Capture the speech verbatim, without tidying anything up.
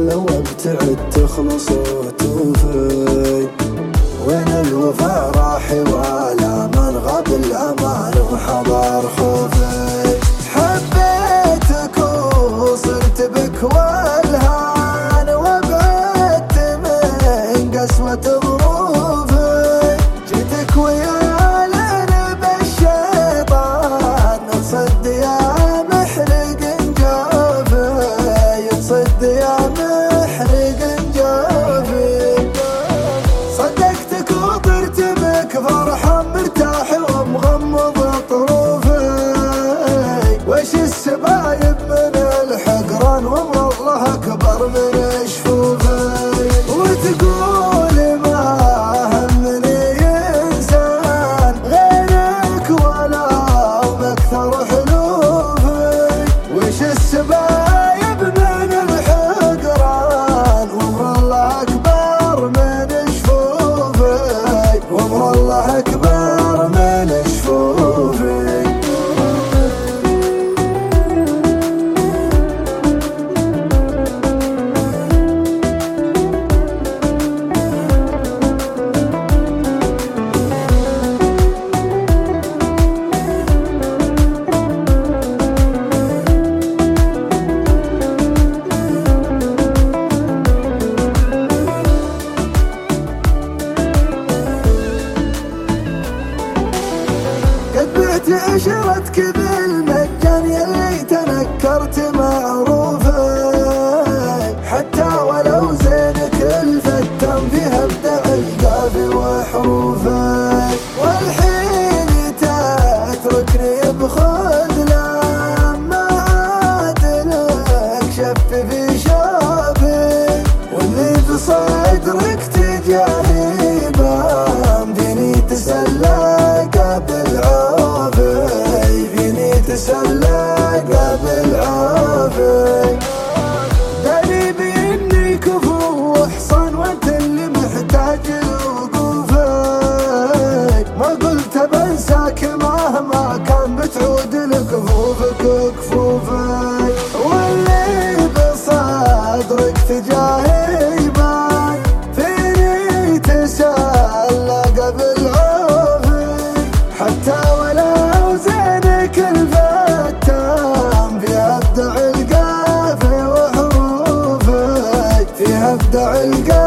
لو ابتعد تخلص وتوفي. وين الوفا راح ولا من غاب الأمان وحضر خوفي. حبيتك وصرت بك والهان وابعدت من قسوة ظروفي. جيتك ويا لين بالشيطان تصد يا محرق جوفي. تصد يا محرق جوفي. صدقتك وطرت بك فرحان مرتاح ومغمض طروفي. وش السبايب من الحقران وامر الله اكبر من جفوفي. وتقول ما همني انسان غيرك ولا بكثر حلوفي. وش السبايب من الحقران وامر الله اكبر من جفوفي. وامر الله اكبر من جفوفي. عشرتك بالمجان يلي تنكرت معروفك. حتى ولو زينك الفتان فيها ابدع القافي وحروفك. والحين تتركني بخذلان ما عاد لك شف في شوفي. واللي بصدرك تجاهي بام فيني تسلق بالعوف. تسلق بالعافي. داري بإني كفو وحصان وانت اللي محتاج لوقوفك. ما قلت بنساك مهما كان بتعود لكفوفك كفوفك. واللي بصدرك تجاهي يبان فيني تسلق بالعافي. حتى ولو زينك الفتان فيها ابدع القافي وحروفك. فيها ابدع القافي